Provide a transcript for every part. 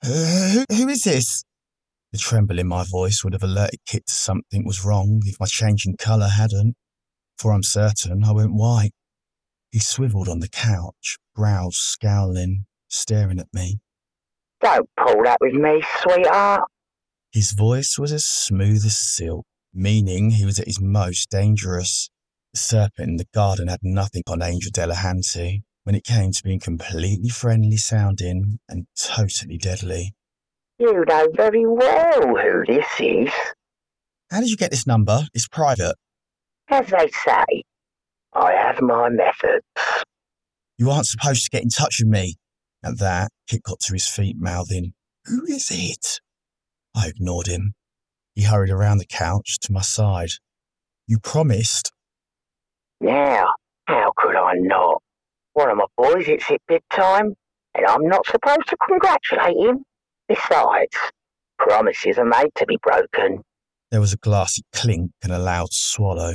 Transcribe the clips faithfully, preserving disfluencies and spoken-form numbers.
Who, who is this? The tremble in my voice would have alerted Kit to something was wrong if my changing colour hadn't, for I'm certain I went white. He swiveled on the couch, brows scowling, staring at me. Don't pull that with me, sweetheart. His voice was as smooth as silk, meaning he was at his most dangerous. The serpent in the garden had nothing on Angel Delahanty when it came to being completely friendly sounding and totally deadly. You know very well who this is. How did you get this number? It's private. As they say, I have my methods. You aren't supposed to get in touch with me. At that, Kit got to his feet, mouthing, "Who is it?" I ignored him. He hurried around the couch to my side. "You promised." Now, how could I not? One of my boys hits it big time, and I'm not supposed to congratulate him. Besides, promises are made to be broken. There was a glassy clink and a loud swallow.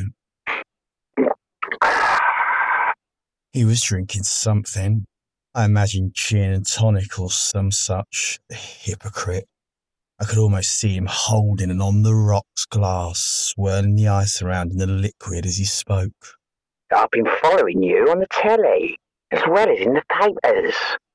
He was drinking something. I imagined gin and tonic or some such. The hypocrite. I could almost see him holding an on-the-rocks glass, swirling the ice surrounding the liquid as he spoke. I've been following you on the telly, as well as in the papers.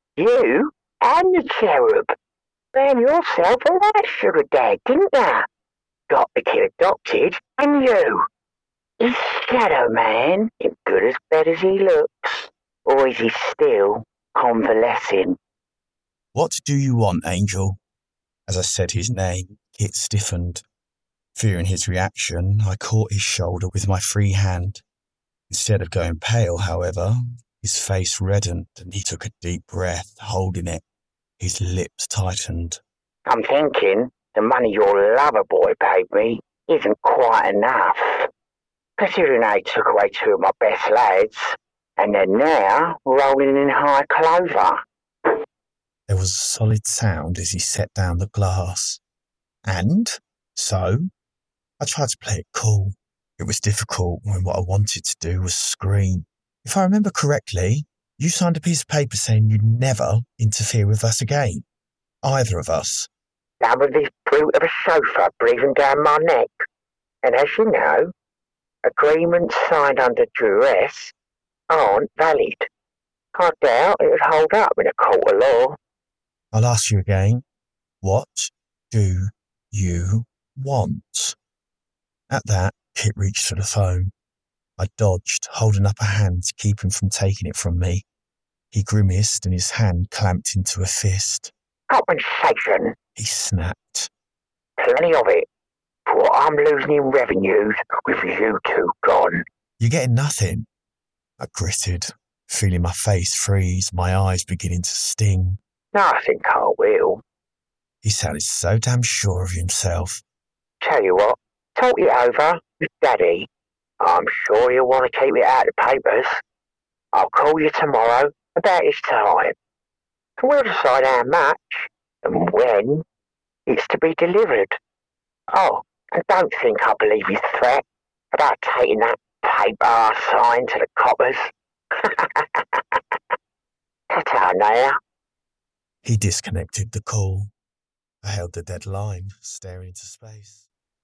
You and the cherub. Ran yourself a right sugar dad, didn't ya? Got the kid adopted, and you. Is Shadow Man as good as bad as he looks? Or is he still convalescing? "What do you want, Angel?" As I said his name, Kit stiffened. Fearing his reaction, I caught his shoulder with my free hand. Instead of going pale, however, his face reddened and he took a deep breath, holding it. His lips tightened. I'm thinking the money your lover boy paid me isn't quite enough. Considering they took away two of my best lads, and they're now rolling in high clover. There was a solid sound as he set down the glass. And so, I tried to play it cool. It was difficult when what I wanted to do was scream. If I remember correctly, you signed a piece of paper saying you'd never interfere with us again. Either of us. That was this brute of a chauffeur breathing down my neck. And as you know, agreements signed under duress aren't valid. I doubt it would hold up in a court of law. I'll ask you again. What do you want? At that, Kit reached for the phone. I dodged, holding up a hand to keep him from taking it from me. He grimaced and his hand clamped into a fist. Compensation, He snapped. plenty of it, for what I'm losing in revenues with you two gone. You're getting nothing. I gritted, feeling my face freeze, my eyes beginning to sting. I think I will. He sounded so damn sure of himself. Tell you what, talk it over with Daddy. I'm sure he'll want to keep it out of the papers. I'll call you tomorrow about this time. And we'll decide how much and when it's to be delivered. Oh, and don't think I believe his threat about taking that paper I signed to the coppers. Ta-ta now. He disconnected the call. I held the dead line, staring into space.